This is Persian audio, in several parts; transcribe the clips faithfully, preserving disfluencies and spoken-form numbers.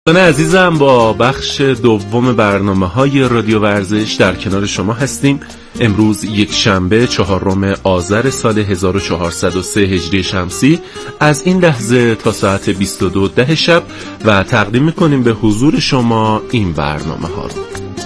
دوستان عزیزم، با بخش دوم برنامه‌های رادیو ورزش در کنار شما هستیم. امروز یک شنبه چهارم آذر سال هزار و چهارصد و سه هجری شمسی از این لحظه تا ساعت بیست و دو ده شب و تقدیم می‌کنیم به حضور شما این برنامه‌ها رو.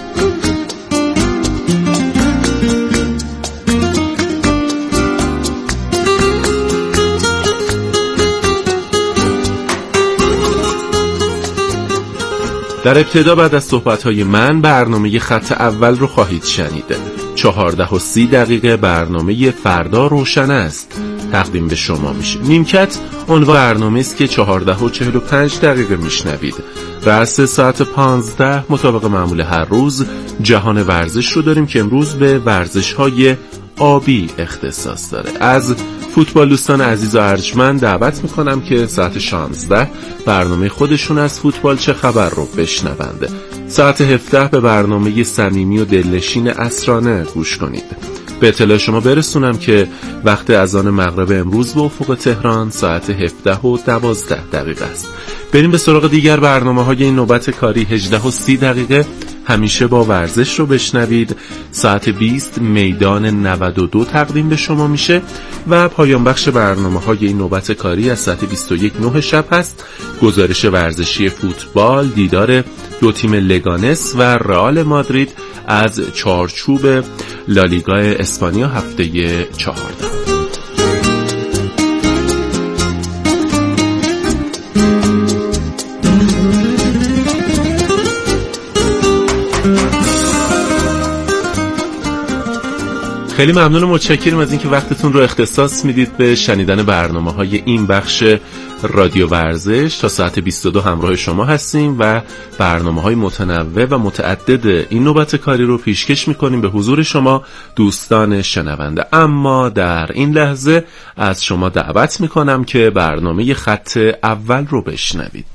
در ابتدا بعد از صحبت‌های من برنامه خط اول رو خواهید شنید. چهارده و سی دقیقه برنامه فردا روشن است تقدیم به شما میشه. نیمکت عنوان برنامه است که چهارده و چهل و پنج دقیقه میشنوید. رأس ساعت پانزده مطابق معمول هر روز جهان ورزش رو داریم که امروز به ورزش‌های آبی اختصاص داره. از فوتبال دوستان عزیز و ارجمند دعوت میکنم که ساعت شانزده برنامه خودشون از فوتبال چه خبر رو بشنونده. ساعت هفده به برنامه صمیمی و دلنشین عصرانه گوش کنید. به اطلاع شما برسونم که وقت اذان مغرب امروز به افق تهران ساعت هفده و دوازده دقیقه است. بریم به سراغ دیگر برنامه‌های این نوبت کاری. هجده و سی دقیقه همیشه با ورزش رو بشنوید. ساعت بیست میدان نود و دو تقدیم به شما میشه و پایان بخش برنامه‌های این نوبت کاری از ساعت بیست و یک نه شب هست. گزارش ورزشی فوتبال، دیدار دو تیم لگانس و رئال مادرید از چارچوب لالیگا اسپانیا هفته چهارده. خیلی ممنون و متشکرم از اینکه وقتتون رو اختصاص میدید به شنیدن برنامه‌های این بخش رادیو ورزش. تا ساعت بیست و دو همراه شما هستیم و برنامه‌های متنوع و متعدد این نوبت کاری رو پیشکش می‌کنیم به حضور شما دوستان شنونده. اما در این لحظه از شما دعوت می‌کنم که برنامه خط اول رو بشنوید.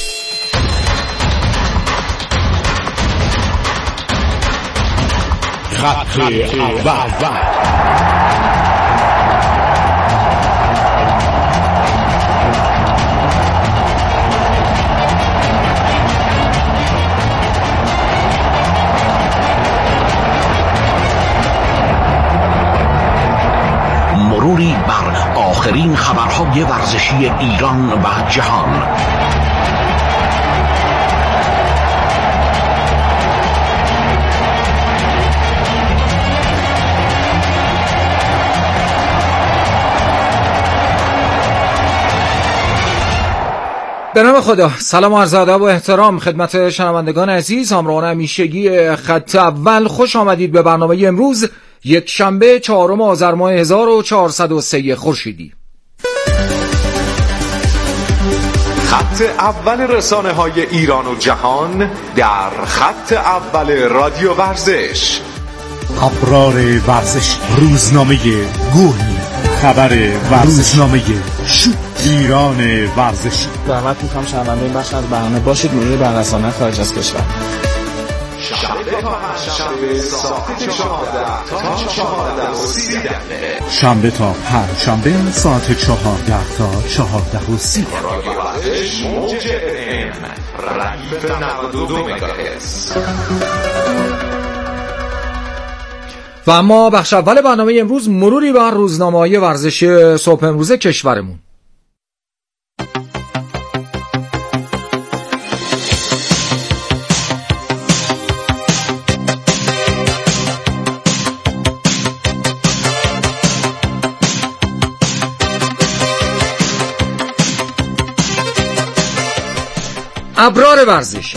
خط اول. مروری بر آخرین خبرهای ورزشی ایران و جهان. به نام خدا. سلام و عرض ادب و احترام خدمت شنوندگان عزیز، همراهان همیشگی خط اول. خوش آمدید به برنامه امروز یک شنبه چهارم آذر ماه هزار و چهارصد و سه خورشیدی. خط اول رسانه های ایران و جهان در خط اول رادیو ورزش. ابرار ورزش، روزنامه گوهی، خبر ورزش، روزنامه شوت، ایران ورزشی. دعوت میکنم شنونده این بخش از برنامه باشید مورد بررسانه خارج از کشور. شنبه تا پنجشنبه ساعت چهارده تا چهارده و سی دقیقه. شنبه تا پنجشنبه ساعت چهارده تا چهارده و سی دقیقه. رادیو ورزش موج ام رقیب نود و دو مگاهرتز. و اما بخش اول برنامه امروز مروری بر روزنامه‌های ورزشی صبح امروز کشورمون. ابرار ورزش.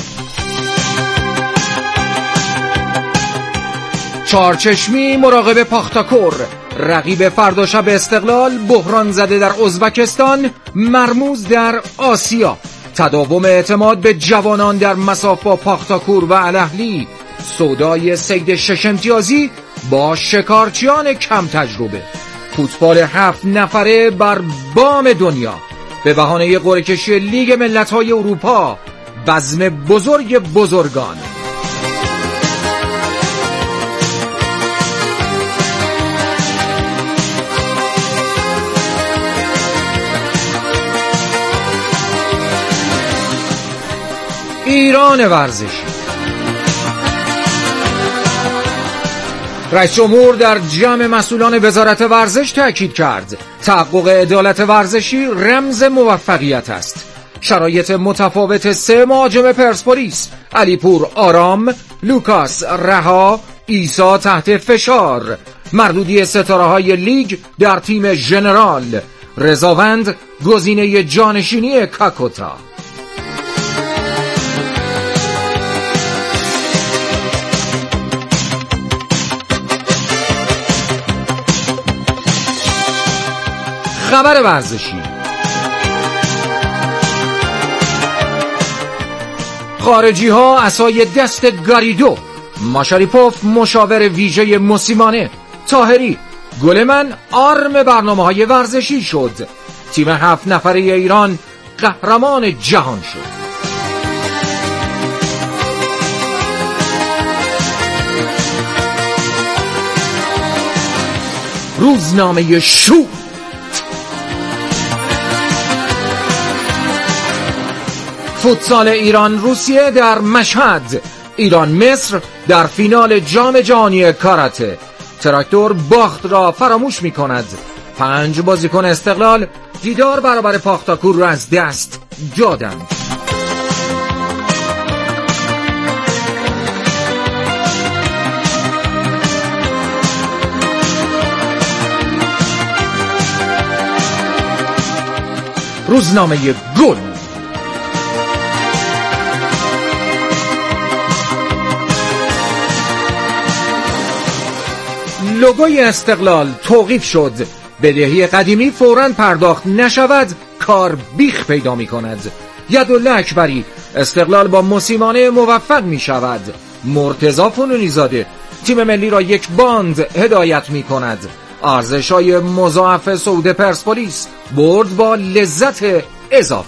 چارچشمی مراقب پاختاکور، رقیب فردا شب استقلال، بحران زده در ازبکستان، مرموز در آسیا، تداوم اعتماد به جوانان در مساف با پاختاکور و الاهلی، سودای صید شش امتیازی با شکارچیان کم تجربه، فوتبال هفت نفره بر بام دنیا، به بهانه قرعه کشی لیگ ملت‌های اروپا، بزم بزرگ بزرگان. ایران ورزشی. رئیس جمهور در جمع مسئولان وزارت ورزش تاکید کرد تحقق عدالت ورزشی رمز موفقیت است. شرایط متفاوت سه مهاجم پرسپولیس، علیپور آرام، لوکاس رها، عیسی تحت فشار، مردودی ستاره‌های لیگ در تیم ژنرال، رضاوند گزینه جانشینی کاکوتا. خبر ورزشی. خارجی ها عصای دست گاریدو، ماشاریپوف مشاور ویژه موسیمانه، طاهری گل من آرم برنامه های ورزشی شد. تیم هفت نفره ایران قهرمان جهان شد. روزنامه شو. فوتسال ایران روسیه در مشهد، ایران مصر در فینال جام جهانی کاراته. تراکتور باخت را فراموش می کند. پنج بازیکن استقلال دیدار برابر پاختاکور را از دست دادند. روزنامه گل. لوگوی استقلال توقیف شد. بدهی قدیمی فوراً پرداخت نشود کار بیخ پیدا می کند. یدالله اکبری استقلال با موسیمانه موفق می شود. مرتضی فنونی زاده تیم ملی را یک باند هدایت می کند. ارزش‌های مضاعف سود پرسپولیس برد با لذت اضافه.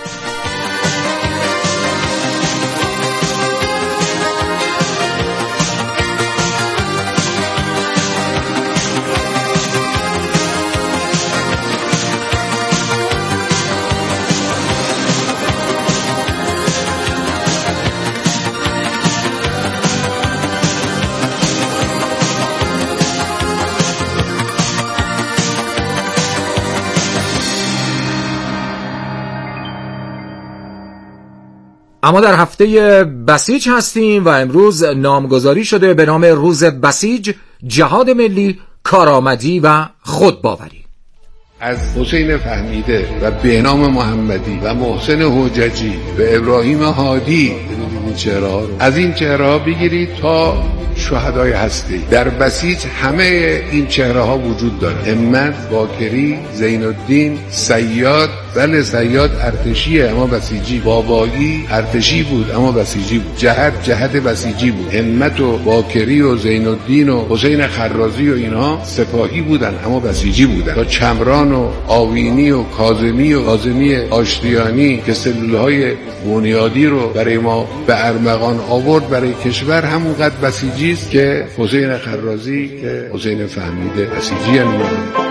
اما در هفته بسیج هستیم و امروز نامگذاری شده به نام روز بسیج، جهاد ملی، کارآمدی و خودباوری. از حسین فهمیده و بهنام محمدی و محسن حججی و ابراهیم هادی این چهره‌ها رو از این چهره‌ها بگیرید تا شهدای هستی. در بسیج همه این چهره‌ها وجود داره. همت، باکری، زین الدین، صیاد، بله صیاد ارتشیه اما بسیجی، بابایی ارتشی بود اما بسیجی بود، جهت جهت بسیجی بود، همت و باکری و زین الدین و حسین خرازی و اینها سپاهی بودن اما بسیجی بودن. تا چمران و آوینی و کاظمی و کاظمی آشتیانی که سلولهای بنیادی رو برای ما به ارمغان آورد برای کشور، همونقدر بسیجی است که حسین خرازی که حسین فهمیده بسیجی هم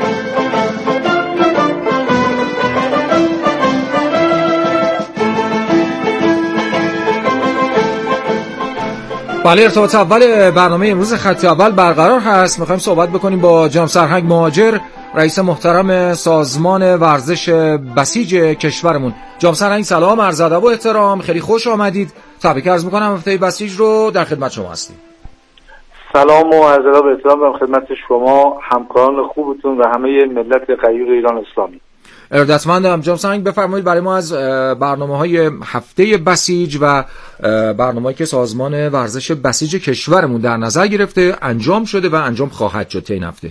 بله، ارتباط اول برنامه امروز خط اول برقرار هست. میخوایم صحبت بکنیم با جناب سرهنگ مهاجر، رئیس محترم سازمان ورزش بسیج کشورمون. جناب سرهنگ سلام، عرض ادب و احترام، خیلی خوش آمدید. تبریک عرض میکنم، هفته بسیج رو در خدمت شما هستیم. سلام و عرض ادب و احترام به خدمت شما، همکاران خوبتون و همه ملت غیور ایران اسلامی. ارادتمندم. جناب سرهنگ بفرمایید برای ما از برنامه‌های هفته بسیج و برنامه‌ای که سازمان ورزش بسیج کشورمون در نظر گرفته انجام شده و انجام خواهد شد این هفته.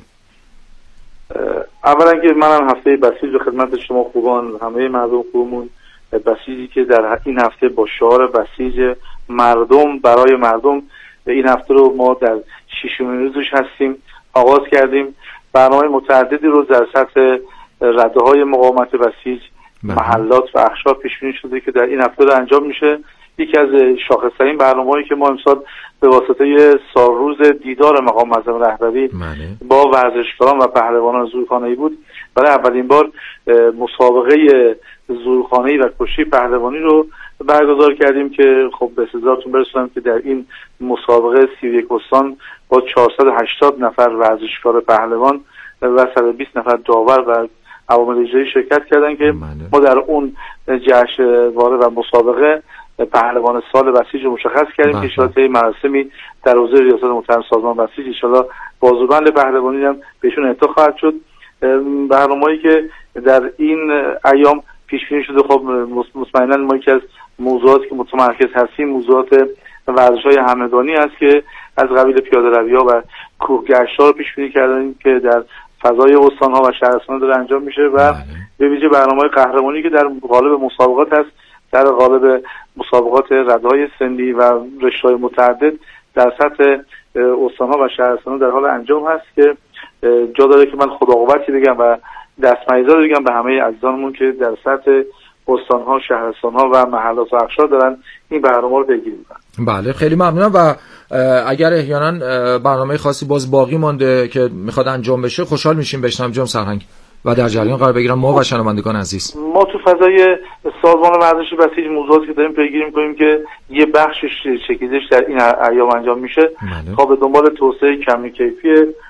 اولا که منم هفته بسیج و خدمت شما خوبان، همه مردم خوبمون، بسیجی که در این هفته با شعار بسیج مردم برای مردم، این هفته رو ما در ششمین روزش هستیم آغاز کردیم. برنامه متعددی رو در سطح رده‌های مقاومت بسیج، محلات و اقشار پیش بینی شده که در این هفته رو انجام میشه. یکی از شاخص‌ترین برنامه‌هایی که ما امسال به واسطه سالروز دیدار مقام معظم رهبری با ورزشکاران و پهلوانان زورخانه‌ای بود، برای اولین بار مسابقه زورخانه‌ای و کشتی پهلوانی رو برگزار کردیم که خب به سزاتون برسونم که در این مسابقه سی و یک استان با چهارصد و هشتاد نفر ورزشکار پهلوان و صد و بیست نفر داور و عوامل اجرایی شرکت کردن که ما در اون جشنواره و مسابقه پهلوان سال بسیج رو مشخص کردیم که انشاءالله مراسمی در حوزه ریاست محترم سازمان بسیج انشاءالله بازوبند پهلوانی هم بهشون اعطا خواهد شد. برنامه‌ای که در این ایام پیش بینی شده خب مطمئنا ما یکی از موضوعاتی که متمرکز هستیم موضوعات ورزش‌های همدانی است که از قبیل پیاده‌روی‌ها و کوهگشت‌ها رو پیش بینی کردیم که در فضای استان‌ها و شهرستان‌ها داره انجام میشه و به ویژه برنامه‌های قهرمانی که در قالب مسابقات هست، در قالب مسابقات رده‌های سنی و رشته‌های متعدد در سطح استان‌ها و شهرستان‌ها در حال انجام هست که جا داره که من خداقوتی بگم و دستمزد بگم به همه عزیزانمون که در سطح استان‌ها، شهرستان‌ها و محلات و اقشار دارن این برنامه رو پیگیری می‌کنن. بله خیلی ممنونم و اگر احیانا برنامه خاصی باز باقی مانده که میخواد انجام بشه خوشحال میشیم بشنویم جناب سرهنگ و در جریان قرار بگیرم ما و شنوندگان عزیز. ما تو فضای سازمان ورزش بسیج موضوعاتی که داریم پیگیری می‌کنیم که یه بخشش چکیدش در این ایام انجام میشه تا به دنبال توسعه کمی کیفی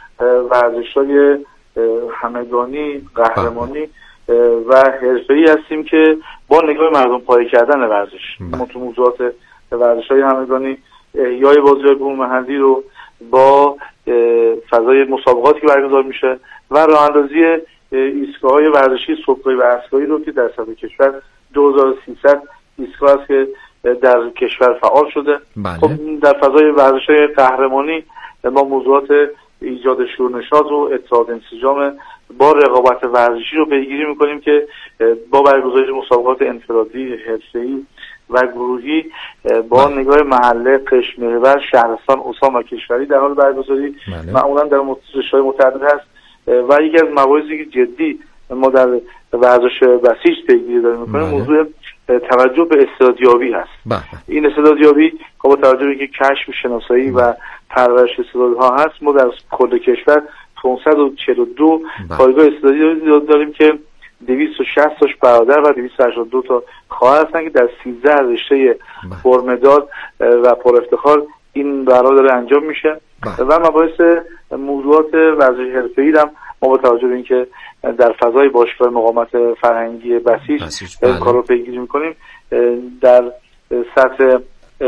ورزش‌های همگانی، قهرمانی و حرفه‌ای هستیم که با نگاه مردم پایه کردن ورزش ما تو موضوعات ورزش‌های همگانی احیای بازی‌های بوم محلی رو با فضای مسابقاتی که برگزار میشه و راه‌اندازی ایستگاه‌های ورزشی صبحگاهی و عصرگاهی رو که در سطح کشور دو هزار و سیصد ایستگاه است که در کشور فعال شده. بله. خب در فضای ورزش‌های قهرمانی ما موضوعات ایجاد شورنشاط و اتحاد انسجام با رقابت ورزشی رو پیگیری میکنیم که با برگزاری مسابقات انفرادی، حرفه‌ای و گروهی با نگاه محله، قشم محور، شهرستان، استان و کشوری در حال برگزاری معمولا در رشته‌های متعدد هست و یکی از مباحثی که جدی ما در ورزش بسیج پیگیری داریم میکنیم موضوع توجه به استعدادیابی هست. بله. این استعدادیابی با توجه به اینکه کشف، شناسایی و پرورش استعدادها هست ما در کل کشور پانصد و چهل و دو پایگاه استعدادی داریم که دویست و شصت تاش برادر و دویست و هشتاد و دو تا خواهر هستن که در سیزده رشته پرمدال و پر افتخار این برنامه داره انجام میشه و مباحث موضوعات ورزش حرفه‌ای هم ما با توجه به اینکه در فضای باشگاه مقاومت فرهنگی بسیج این کارو پیگیری میکنیم در سطح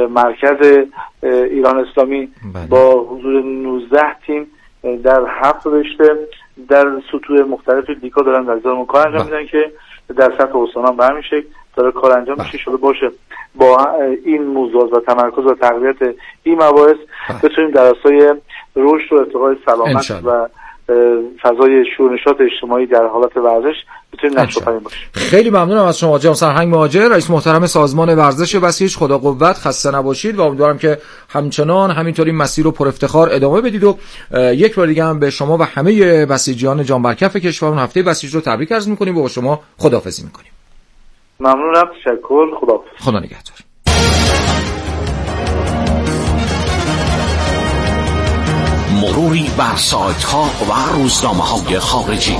مرکز ایران اسلامی بله. با حضور نوزده تیم در هفت رشته در سطوح مختلف لیگ‌ها دارن در زمان کار انجام میدن که در سطح استان به همین شکل داره کار انجام میشه شده باشه با این موضوعات و تمرکز و تقویت این مباحث بتونیم در راستای رشد و ارتقای سلامت و فضای شورنشاط اجتماعی در حالت ورزش بتونیم نقش آفرین باشیم. خیلی ممنونم از شما جناب سرهنگ مهاجر، رئیس محترم سازمان ورزش بسیج. خدا قوت، خسته نباشید و امیدوارم که همچنان همینطوری مسیر رو پر افتخار ادامه بدید و یک بار دیگه هم به شما و همه بسیجیان جان برکف کشورمون هفته بسیج رو تبریک عرض می‌کنیم و با شما خداحافظی می‌کنیم. ممنونم، تشکر، خداحافظ. خدا نگهدار. مروری بر سایت‌ها و روزنامه‌های خارجی.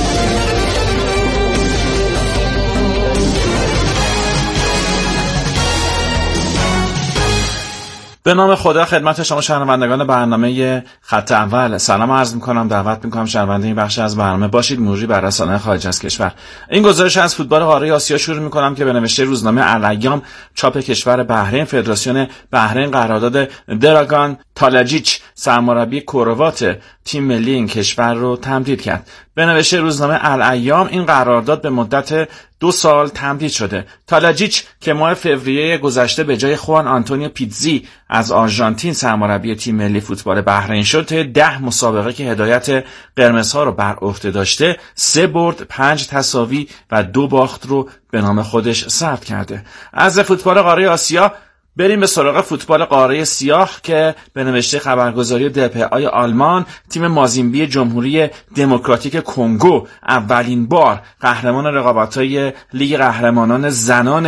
به نام خدا خدمت شما شنوندگان برنامه خط اول سلام عرض می‌کنم. دعوت می‌کنم شنونده این بخش از برنامه باشید. مروری بر رسانه‌های خارج از کشور. این گزارش از فوتبال قاره آسیا شروع می‌کنم که به نوشته روزنامه الایام چاپ کشور بحرین، فدراسیون بحرین قرارداد دراگان تالاجیچ سرمربی کروات تیم ملی این کشور رو تمدید کرد. به نوشته روزنامه الایام این قرارداد به مدت دو سال تمدید شده. تالاجیچ که ماه فوریه گذشته به جای خوان آنتونیو پیتزی از آرژانتین سرمربی تیم ملی فوتبال بحرین شد، طی ده مسابقه که هدایت قرمزها رو بر عهده داشته سه برد، پنج تساوی و دو باخت رو به نام خودش ثبت کرده. از فوتبال قاره آسیا بریم به سراغ فوتبال قاره سیاه که به نوشته خبرگزاری دپای آلمان تیم مازیمبی جمهوری دموکراتیک کنگو اولین بار قهرمان رقابت‌های لیگ قهرمانان زنان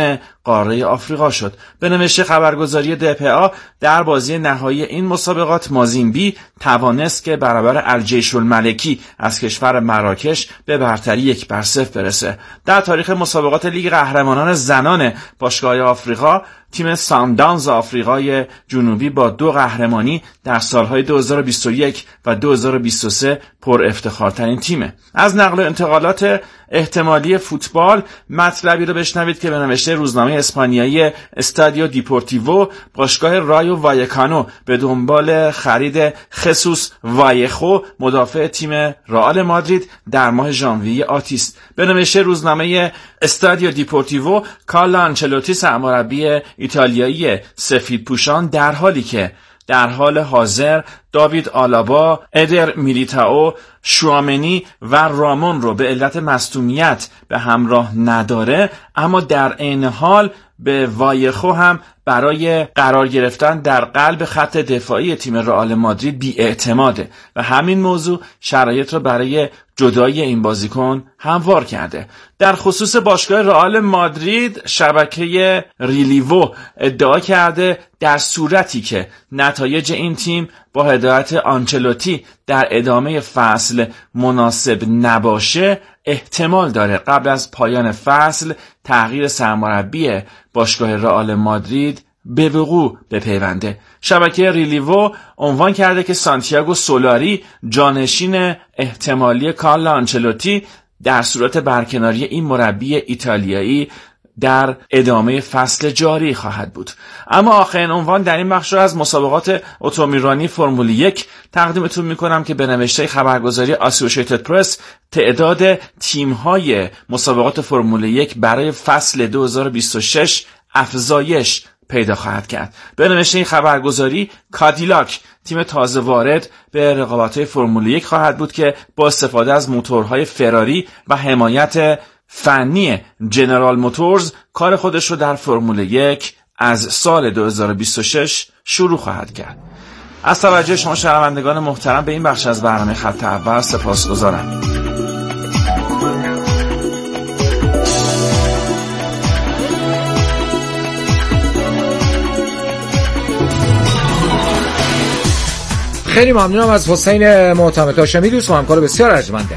قاره آفریقا شد. به نوشته خبرگزاری دپا در بازی نهایی این مسابقات مازیمبی توانست که برابر الجیش الملکی از کشور مراکش به برتری یک بر صفر برسه. در تاریخ مسابقات لیگ قهرمانان زنان باشگاه آفریقا تیم ساندانز آفریقای جنوبی با دو قهرمانی در سالهای دو هزار و بیست و یک و دو هزار و بیست و سه پر افتخارترین تیمه. از نقل و انتقالات احتمالی فوتبال مطلبی رو بشنوید که به نوشته روزنامه اسپانیایی استادیو دیپورتیوو باشگاه رایو وایکانو به دنبال خرید خصوص وایخو مدافع تیم رئال مادرید در ماه ژانویه آتی است. به نوشته روزنامه استادیو دیپورتیوو کارلو آنچلوتی سرمربی ایتالیایی سفیدپوشان در حالی که در حال حاضر داوید آلابا، ادر میلیتائو، شوامنی و رامون رو به علت مصدومیت به همراه نداره، اما در عین حال به وایخو هم برای قرار گرفتن در قلب خط دفاعی تیم رئال مادرید بی‌اعتماده و همین موضوع شرایط رو برای جدایی این بازیکن هموار کرده. در خصوص باشگاه رئال مادرید شبکه ریلیوو ادعا کرده در صورتی که نتایج این تیم با هدایت آنچلوتی در ادامه فصل مناسب نباشه احتمال داره قبل از پایان فصل تغییر سرمربی باشگاه رئال مادرید به وقوع بپیونده. شبکه ریلیوو عنوان کرده که سانتیاگو سولاری جانشین احتمالی کارلو آنچلوتی در صورت برکناری این مربی ایتالیایی در ادامه فصل جاری خواهد بود. اما آخرین عنوان در این بخش را از مسابقات اتومبیل فرمول یک تقدیمتون میکنم که به نوشته خبرگزاری اسوسییتد پرس تعداد تیم‌های مسابقات فرمول یک برای فصل دو هزار و بیست و شش افزایش پیدا خواهد کرد. به نوشته این خبرگزاری کادیلاک تیم تازه وارد به رقابت‌های فرمول یک خواهد بود که با استفاده از موتورهای فراری و حمایت فنی جنرال موتورز کار خودش رو در فرمول یک از سال دو هزار و بیست و شش شروع خواهد کرد. از توجه شما شنوندگان محترم به این بخش از برنامه خط اول سپاسگزارم. خیلی ممنونم از حسین معتمد هاشمی، دوست و همکار بسیار ارجمنده.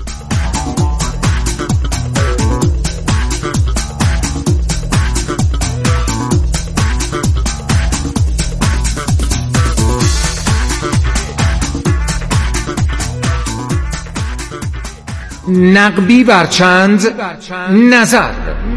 نقبی بر چند نظر.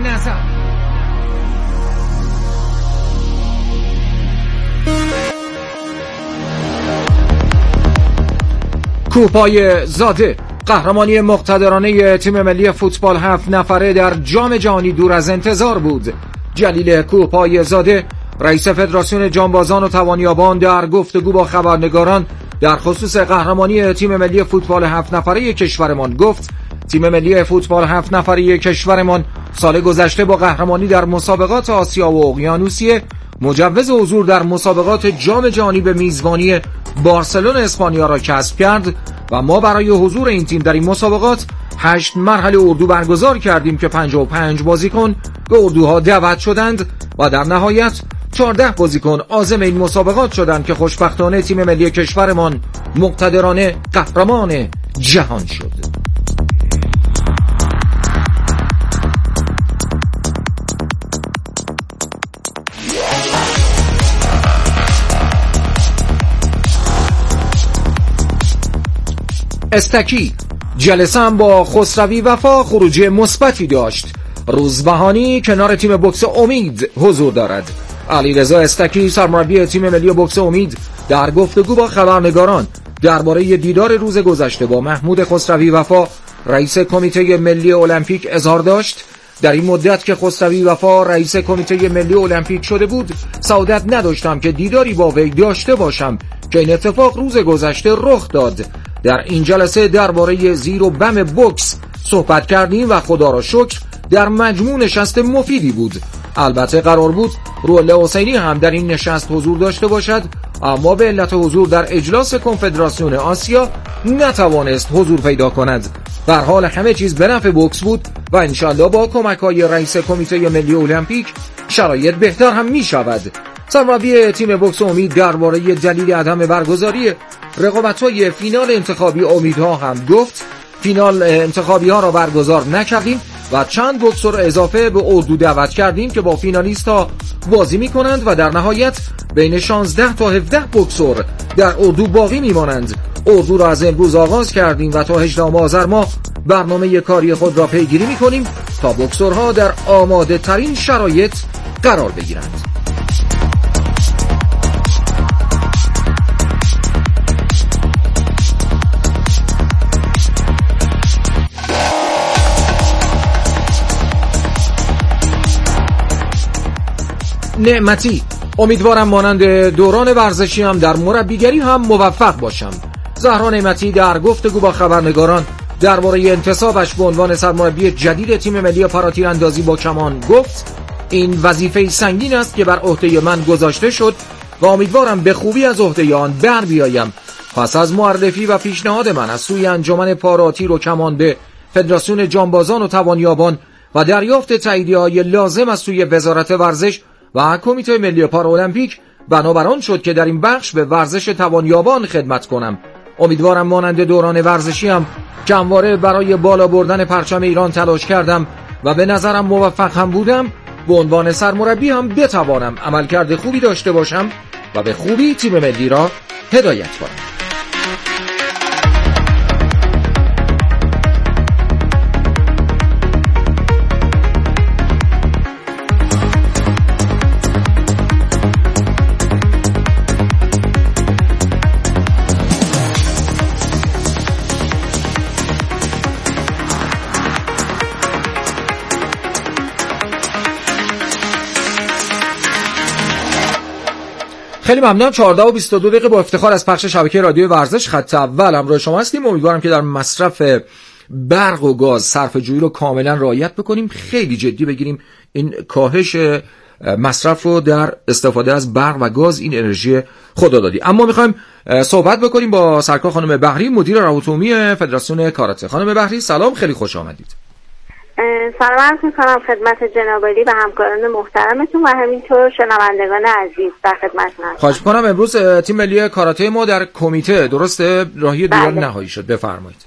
کوپای زاده قهرمانی مقتدرانه تیم ملی فوتبال هفت نفره در جام جهانی دور از انتظار بود. جلیل کوپای زاده رئیس فدراسیون جانبازان و توانیابان در گفتگو با خبرنگاران در خصوص قهرمانی تیم ملی فوتبال هفت نفره کشورمان گفت تیم ملی فوتبال هفت نفره کشورمان سال گذشته با قهرمانی در مسابقات آسیا و اقیانوسیه مجوز حضور در مسابقات جام جهانی به میزبانی بارسلون اسپانیا را کسب کرد و ما برای حضور این تیم در این مسابقات هشت مرحله اردو برگزار کردیم که پنجاه و پنج بازیکن به اردوها دعوت شدند و در نهایت چهارده بازیکن عازم این مسابقات شدند که خوشبختانه تیم ملی کشورمان مقتدرانه قهرمان جهان شد. استکی جلسه هم با خسروی وفا خروجی مثبتی داشت. روزبهانی کنار تیم بوکس امید حضور دارد. علیرضا استکی سرمربی تیم ملی بوکس امید در گفتگو با خبرنگاران درباره دیدار روز گذشته با محمود خسروی وفا رئیس کمیته ملی المپیک اظهار داشت در این مدت که خسروی وفا رئیس کمیته ملی المپیک شده بود سعادت نداشتم که دیداری با وی داشته باشم که این اتفاق روز گذشته رخ داد. در این جلسه درباره زیر و بم بوکس صحبت کردیم و خدا را شکر در مجموع نشست مفیدی بود. البته قرار بود روح‌الله حسینی هم در این نشست حضور داشته باشد، اما به علت حضور در اجلاس کنفدراسیون آسیا نتوانست حضور پیدا کند. به هر حال همه چیز به نفع بوکس بود و انشالله با کمک‌های رئیس کمیته ملی المپیک شرایط بهتر هم می شود. سرمربی تیم بوکس امید درباره دلیل عدم برگزاری رقابت‌های فینال انتخابی امیدها هم گفت فینال انتخابی ها را برگزار نکردیم و چند بوکسور اضافه به اردو دعوت کردیم که با فینالیست ها بازی می کنند و در نهایت بین شانزده تا هفده بوکسور در اردو باقی می مانند. اردو را از امروز آغاز کردیم و تا هجدهم آذر ماه برنامه کاری خود را پیگیری می کنیم تا بوکسورها در آماده ترین شرایط قرار بگیرند. نعمتی: امیدوارم مانند دوران ورزشی هم در مربیگری هم موفق باشم. زهرا نعمتی در گفتگو با خبرنگاران درباره انتصابش به عنوان سرمربی جدید تیم ملی پاراتیراندازی با کمان گفت این وظیفه سنگین است که بر عهده من گذاشته شد و امیدوارم به خوبی از عهده آن بر بیایم. پس از معرفی و پیشنهاد من از سوی انجمن پاراتیر و کمان به فدراسیون جانبازان و توانیابان و دریافت تاییدیه‌های لازم از سوی وزارت ورزش و کمیته ملی پارالمپیک بنابر آن شد که در این بخش به ورزش توانیابان خدمت کنم. امیدوارم مانند دوران ورزشی هم که همواره برای بالا بردن پرچم ایران تلاش کردم و به نظرم موفق هم بودم به عنوان سرمربی هم بتوانم عملکرد خوبی داشته باشم و به خوبی تیم ملی را هدایت کنم. خیلی ممنونم. چهارده و بیست و دو دقیقه با افتخار از پخش شبکه رادیو ورزش خط اول همراه شما هستیم. امیدوارم که در مصرف برق و گاز صرفه‌جویی رو کاملا رعایت بکنیم، خیلی جدی بگیریم این کاهش مصرف رو در استفاده از برق و گاز، این انرژی خدادادی. اما میخوایم صحبت بکنیم با سرکار خانم بحری، مدیر روابط عمومی فدراسیون کاراته. خانم بحری سلام، خیلی خوش آمدید. سلام عرض می‌کنم خدمت جناب عالی و همکاران محترمتون و همینطور شنوندگان عزیز در خدمتتون هستم. خواهش می‌کنم. امروز تیم ملی کاراته ما در کمیته درسته راهی دوران نهایی شد، بفرمایید.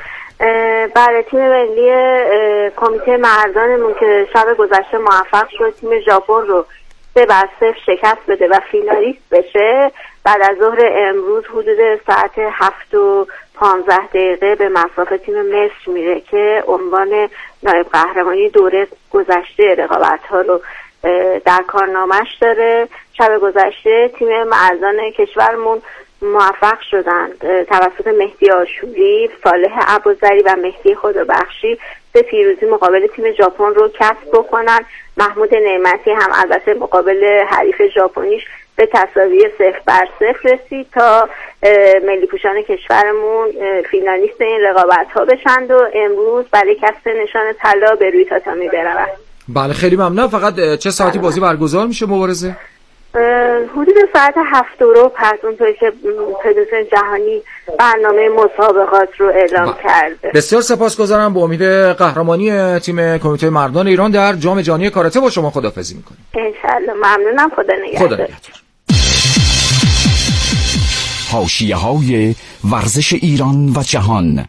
بله، تیم ملی کمیته مردانمون که شب گذشته موفق شد تیم ژاپن رو سه بر صفر شکست بده و فینالیست بشه، بعد از ظهر امروز حدود ساعت هفت و پانزده دقیقه به مصاف تیم مصر میره که عنوان نایب قهرمانی دوره گذشته رقابت‌ها رو در کارنامه‌اش داره. شب گذشته تیم مردان کشورمون موفق شدند توسط مهدی آشوری، صالح ابوذری و مهدی خدابخشی به پیروزی مقابل تیم ژاپن رو کسب بکنن. محمود نعمتی هم البته مقابل حریف ژاپنیش به تساوی صفر بر صفر رسید تا ملی پوشان کشورمون فینالیست این رقابت ها بشند و امروز برای کسب نشان طلا به روی تاتامی برود. بله خیلی ممنون. فقط چه ساعتی بازی برگزار میشه مبارزه؟ حدود ساعت هفت رو پس اونطوری که فدراسیون جهانی برنامه مسابقات رو اعلام با. کرده. بسیار سپاسگزارم. با امید قهرمانی تیم کمیته مردان ایران در جام جهانی کاراته با شما خداحافظی میکنیم. انشالله. ممنونم. خدا نگهدار. خدا نگهدار. حاشیه‌های ورزش ایران و جهان.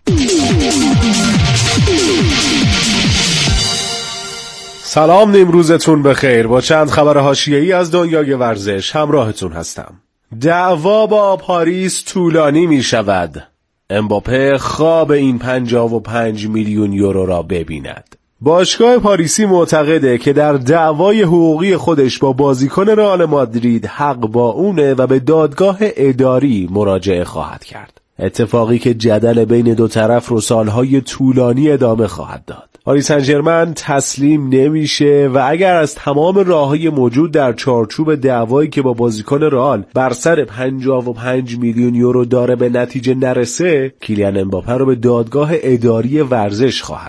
سلام، نیمروزتون بخیر. با چند خبر حاشیه‌ای از دنیای ورزش همراهتون هستم. دعوا با پاریس طولانی می شود. امباپه خواب این پنجاه و پنج میلیون یورو را ببیند. باشگاه پاریسی معتقده که در دعوای حقوقی خودش با بازیکن رئال مادرید حق با اونه و به دادگاه اداری مراجعه خواهد کرد. اتفاقی که جدل بین دو طرف رو سالهای طولانی ادامه خواهد داد. پاریس سن ژرمن تسلیم نمیشه و اگر از تمام راههای موجود در چارچوب دعوایی که با بازیکن رئال بر سر پنجاه و پنج میلیون یورو داره به نتیجه نرسه، کیلیان امباپه رو به دادگاه اداری ورزش خواهد برد.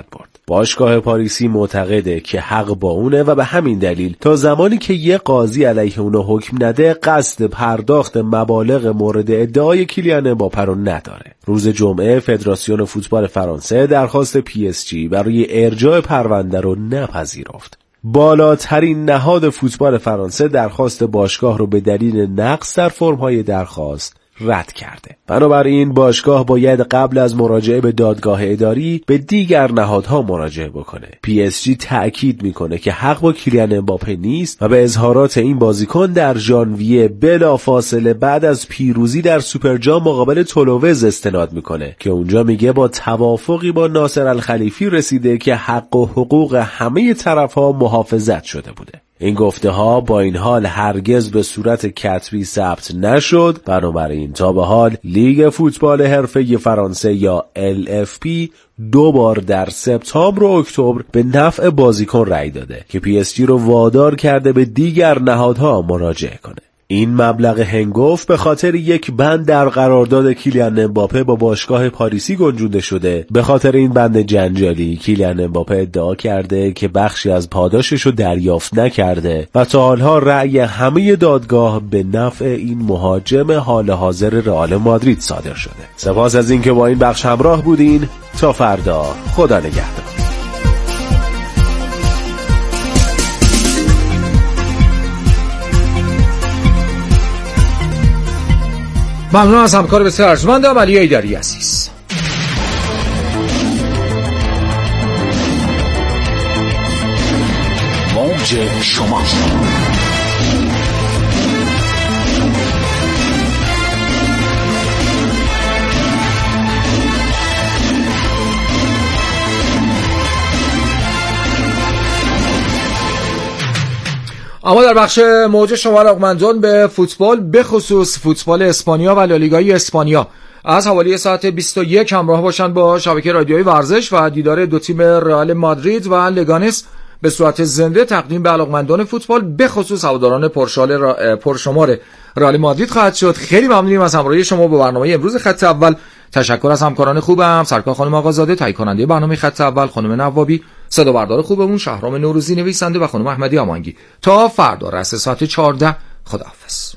باشگاه پاریسی معتقده که حق با اونه و به همین دلیل تا زمانی که یه قاضی علیه اونو حکم نده قصد پرداخت مبالغ مورد ادعای کیلیان امباپه رو نداره. روز جمعه فدراسیون فوتبال فرانسه درخواست پی اس جی برای ارجاع پرونده رو نپذیرفت. بالاترین نهاد فوتبال فرانسه درخواست باشگاه رو به دلیل نقص در فرم‌های درخواست رد کرده. بنابراین باشگاه باید قبل از مراجعه به دادگاه اداری به دیگر نهادها مراجعه بکنه. پی اس جی تأکید میکنه که حق با کیلیان امباپه نیست و به اظهارات این بازیکن در ژانویه بلافاصله بعد از پیروزی در سوپرجام مقابل تولوز استناد میکنه که اونجا میگه با توافقی با ناصر الخلیفی رسیده که حق و حقوق همه طرفها محافظت شده بوده. این گفته ها با این حال هرگز به صورت کتبی ثبت نشد. بنابراین تا به حال لیگ فوتبال حرفه‌ای فرانسه یا ال اف پی دو بار در سپتامبر و اکتبر به نفع بازیکن رأی داده که پی اس جی رو وادار کرده به دیگر نهادها مراجعه کنه. این مبلغ هنگفت به خاطر یک بند در قرارداد کیلیان امباپه با باشگاه پاریسی گنجونده شده. به خاطر این بند جنجالی کیلیان امباپه ادعا کرده که بخشی از پاداشش رو دریافت نکرده و تا حالا رأی همه دادگاه به نفع این مهاجم حال حاضر رئال مادرید صادر شده. سپاس از اینکه با این بخش همراه بودین. تا فردا، خدا نگهدار. ممنون از همکار بسیار ارجمندم علی ایدری عزیز. موج شما اما در بخش موج شما علاقمندان به فوتبال، به خصوص فوتبال اسپانیا و لالیگای اسپانیا، از حوالی ساعت بیست و یک همراه باشند با شبکه رادیویی ورزش و دیدار دو تیم رئال مادرید و لگانس به صورت زنده تقدیم به علاقمندان فوتبال به خصوص هواداران پرشال را... پرشمار رئال مادرید خواهد شد. خیلی ممنونیم از همراهی شما با برنامه امروز خط اول. تشکر از همکاران خوبم، سرکار خانم آقازاده، تهیه کننده برنامه خط اول خانم نوابی، صدا بردار خوبمون شهرام نوروزی نویسنده و خانم احمدی آمانگی. تا فردا رس ساعت چهارده، خداحافظ.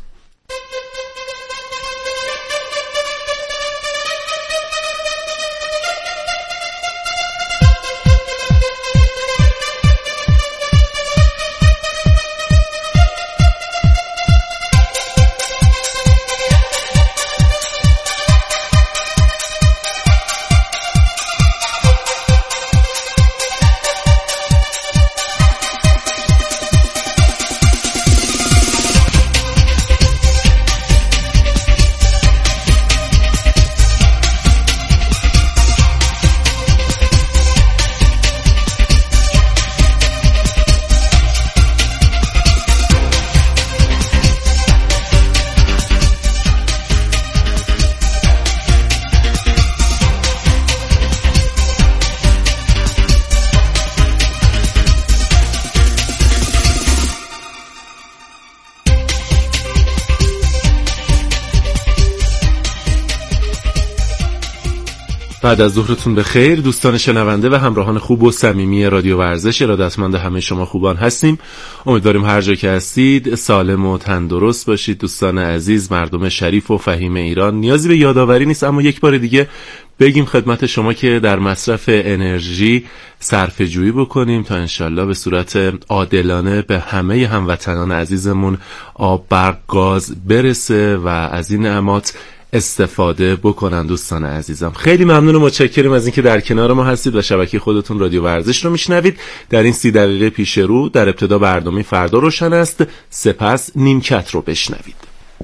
بعد از ظهرتون به خیر دوستان شنونده و همراهان خوب و صمیمی رادیو ورزش. ارادتمند همه شما خوبان هستیم. امیدواریم هر جا که هستید سالم و تندرست باشید. دوستان عزیز، مردم شریف و فهیم ایران، نیازی به یادآوری نیست اما یک بار دیگه بگیم خدمت شما که در مصرف انرژی صرفه جویی بکنیم تا انشالله به صورت عادلانه به همه هموطنان عزیزمون آب، برق، گاز برسه و از این نعمات استفاده بکنن. دوستان عزیزم خیلی ممنون و متشکریم از اینکه در کنار ما هستید و شبکه خودتون رادیو ورزش رو میشنوید. در این سی دقیقه پیش رو در ابتدا برنامه فردا روشن است، سپس نیمکت رو بشنوید.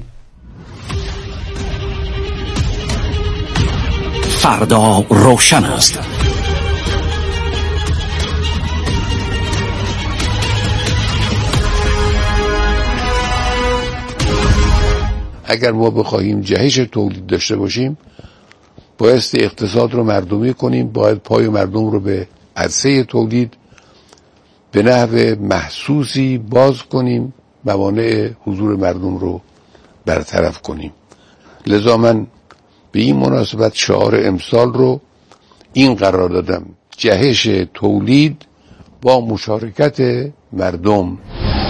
فردا روشن است. اگر ما بخواهیم جهش تولید داشته باشیم بایستی اقتصاد رو مردمی کنیم، باید پای مردم رو به عرصه تولید به نحو محسوسی باز کنیم، موانع حضور مردم رو برطرف کنیم. لذا من به این مناسبت شعار امسال رو این قرار دادم جهش تولید با مشارکت مردم.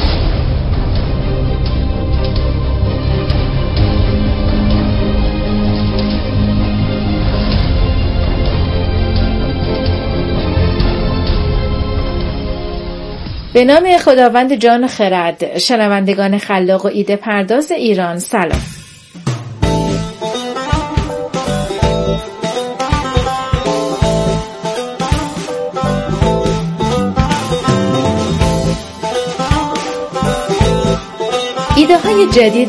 به نام خداوند جان و خرد. شنوندگان خلاق و ایده پرداز ایران، سلام. ایده های جدید